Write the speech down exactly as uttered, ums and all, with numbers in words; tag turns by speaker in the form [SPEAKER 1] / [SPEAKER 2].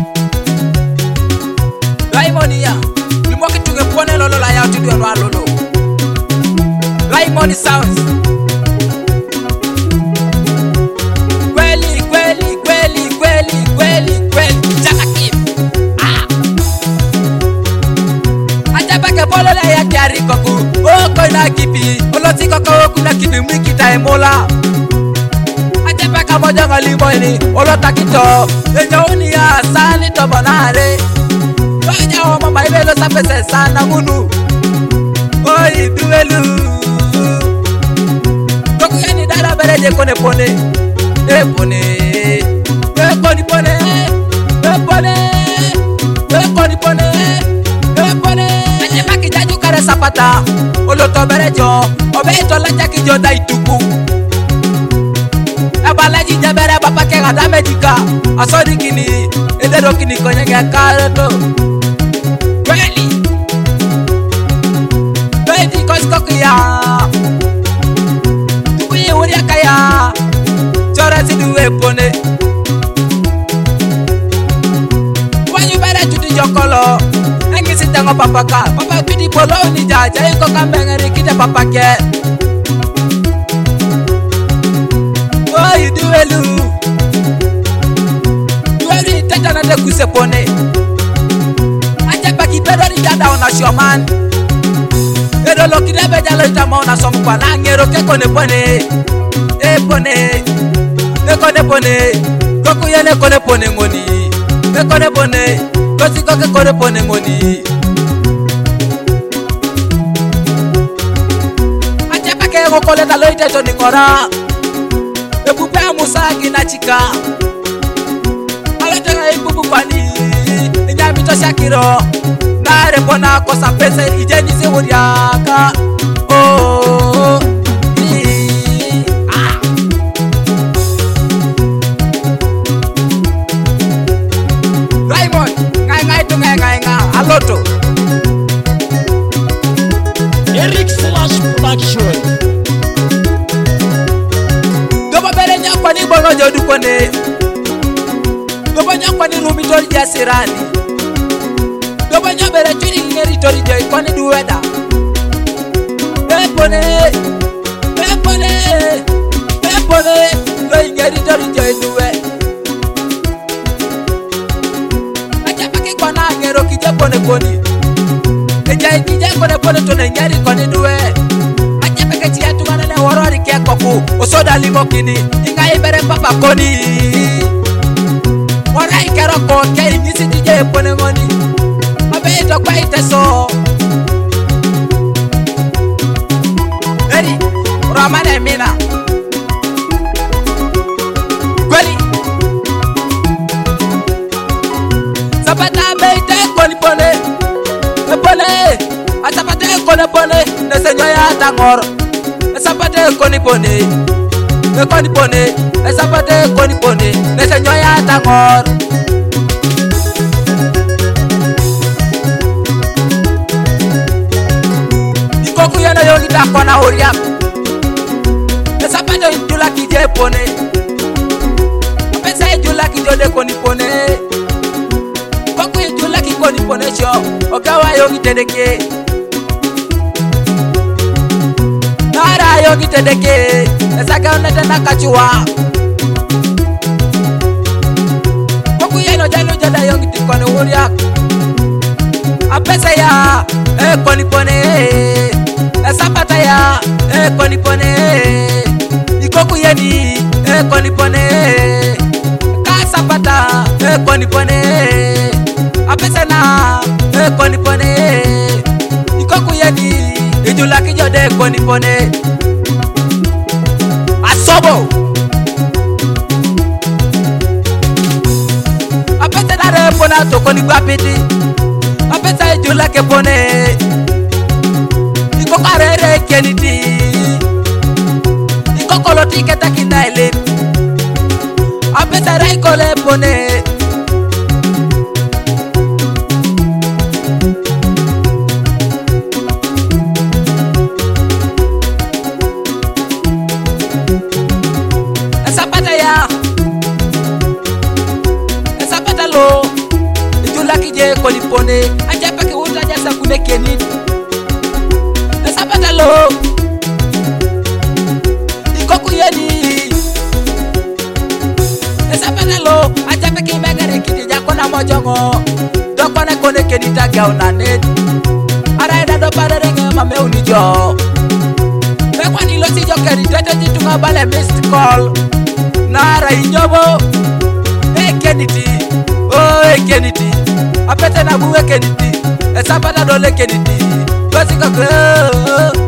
[SPEAKER 1] Raimonia limoki tunge pone lolo la ya tudio no lolo Raimoni sounds kweli kweli kweli kweli kweli kweli chakaki ah ajaba ke bolo la ya kiari koku o ko na kipi oloti koko kuna kidumi kitaemola ajaba ka moja ngalimoini olota kito enyoni ya sani to bonare Oya o mama ibelo sapese sana munu Oi duelu Koku yani dara bereje kone pone E pone E koni pone E pone E koni pone E pone Aje baki jaju kare sapata Oloto berejo Obeito laja kijo da ituku Ebala jija bere bapa ke gada medika Asodi kini Edero kini konyege kareto Kweli Baby koskoku ya Tukuye uria kaya Chora siduwe pone Wanyu bere juti jokolo Engi sitango papaka Papa kudi polo ni jaja Iko kambengeri kide papake Oh you duelu Duelu itajana de kuse pone Baki pedo ni jada ona shoman Edo loki debe jalo itama ona somu kwa na ngero ke kone pone E pone E kone pone Koku yene kone pone ngoni E kone pone Kosi koke kone pone ngoni Ache pake ego kole na loite to nikora E pupe amusagi na chika Alete nga ipupu kwa ni Inyamito shakiro Nare pona kosa pesa ijeni se wuriaka Oh ee, ah. Raimon Ngai ngai tu ngai ngai ngai Aloto
[SPEAKER 2] Eric Slash Production
[SPEAKER 1] Doba bere nyakwa ni bono jodu kone Doba nyakwa ni rumi tori jasirani Doba nyabere chuni ngeri tori joy kone duweda Epone Epone Epone Loi ngeri tori joy duwe Aja pake kona ngero kije pone poni Eja kije kone pone tone ngeri kone duwe Aja pake chia tumane ne warori ke koku Osoda limo kini Inga ibere papa koni Wara ikero koke Ingisi kije pone ngoni Abeito kwa iteso Eri Ramane mina Kweli Zapata abeite koni pone Epone Asapate kone pone Nesenyo ya tangor Asapate koni pone Ekoni pone Asapate koni pone Nesenyo ya tangor Koku yana yoni da kona horiak Esapado injula kije pone Apesa injula kijo de koni pone Koku injula ki koni pone sho Okawa yongi tedeke Nara yongi tedeke Esaka unete nakachua Koku yana jalo jada yongi tikone horiak Apesa ya E koni pone Esapata ya E koni pone Ikoku yedi E koni pone Kasapata E koni pone Apesa na E koni pone Ikoku yedi Ijula kijode koni pone Asobo Apesa na re pona to koni kwa piti Apesa ijula ke pone Iko karere keniti Iko koloti keta kinaile Apesa rai kole pone Esapata ya Esapata lo Kula kije kolipone ajepa ki uta jasa kune kenit Esapata lo Ikoku yeni Esapata lo ajepa ki megare kiti jakona mojongo Dokone kone kenita gao na net Araida do parerenge mame unijo Mekwa nilo si jokeri tete jitunga bale missed call Nara inyobo Hey Keniti Oh hey Keniti Apete na buwe Keniti Esapata dole Keniti Kwasi koko